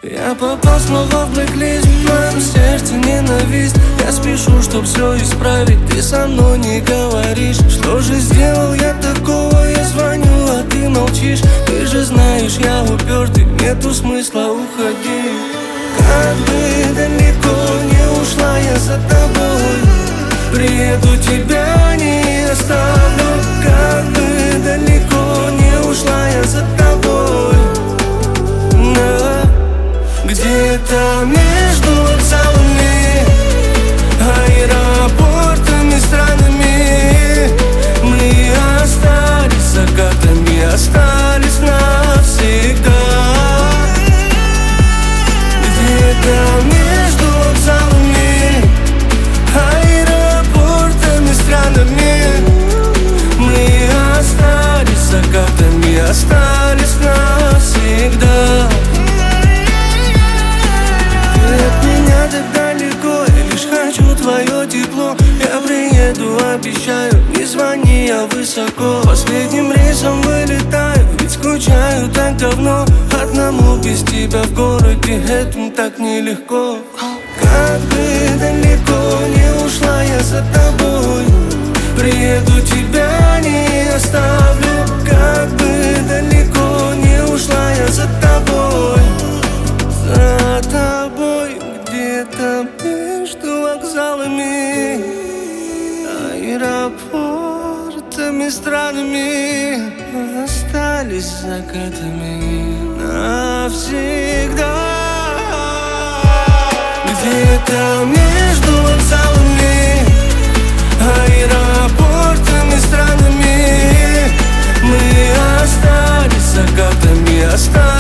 Я попал снова в блэк-лист, в моем сердце ненависть. Я спешу, чтоб все исправить, ты со мной не говоришь. Что же сделал я такого? Я звоню, а ты молчишь. Ты же знаешь, я упертый, нету смысла уходить. Как бы далеко не ушла я за тобой, приеду, тебя не оставлю. Как бы далеко не ушла я за тобой, где-то между вокзалами, аэропортами, странами мы остались закатами, остались навсегда. Где-то между вокзалами, аэропортами, странами мы остались закатами, остались навсегда. Так далеко, я лишь хочу твое тепло. Я приеду, обещаю, не звони, я высоко. Последним рейсом вылетаю, ведь скучаю так давно. Одному без тебя в городе, этим так нелегко. Как бы далеко не ушла я за тобой, приеду, тебя не оставлю. Как бы далеко не ушла я за тобой, за тобой. Где-то между вокзалами, аэропортами, странами остались закатами навсегда. Где-то между вокзалами, аэропортами, странами мы остались закатами, остались.